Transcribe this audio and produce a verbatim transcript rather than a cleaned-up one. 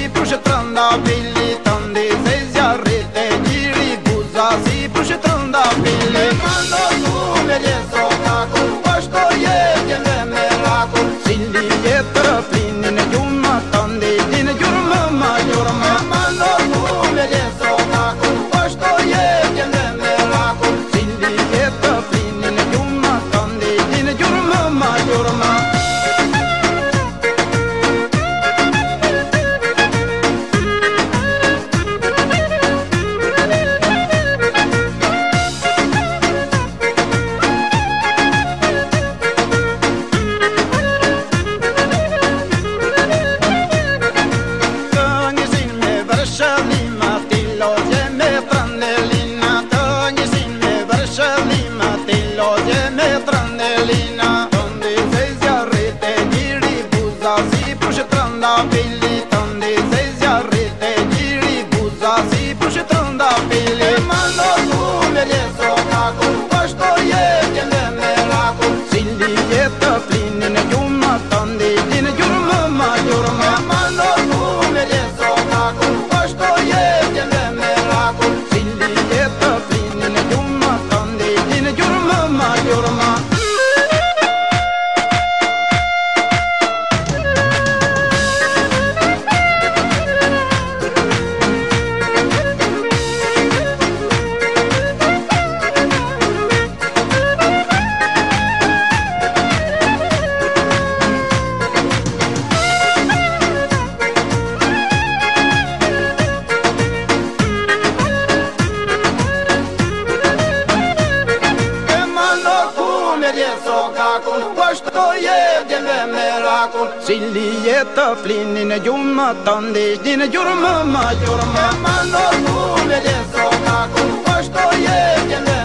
puxa trandafili, tande se ziarrete, giri buza si puxa trandafili. Mando tu merje sokakul, pošto je djeve merakul, sili je traflinin juma, tande din jurma ma jurma. Mando tu merje sokakul, pošto je djeve merakul, sili je traflinin juma, tande din jurma ma jurma. Trandafili, tande se ziarrete, giri buza si puxa trandafili. Mando tu merje sokakul, pošto je djeve merakul, sili je traflinin juma, tande din jurma ma jurma. Mando tu merje sokakul, pošto je djeve merakul, sili je traflinin juma, tande din jurma ma jurma. Pošto je djeve merakul, sili je traflinin juma, tande din jurma ma jurma. Mando tu merje sokakul, pošto je djeve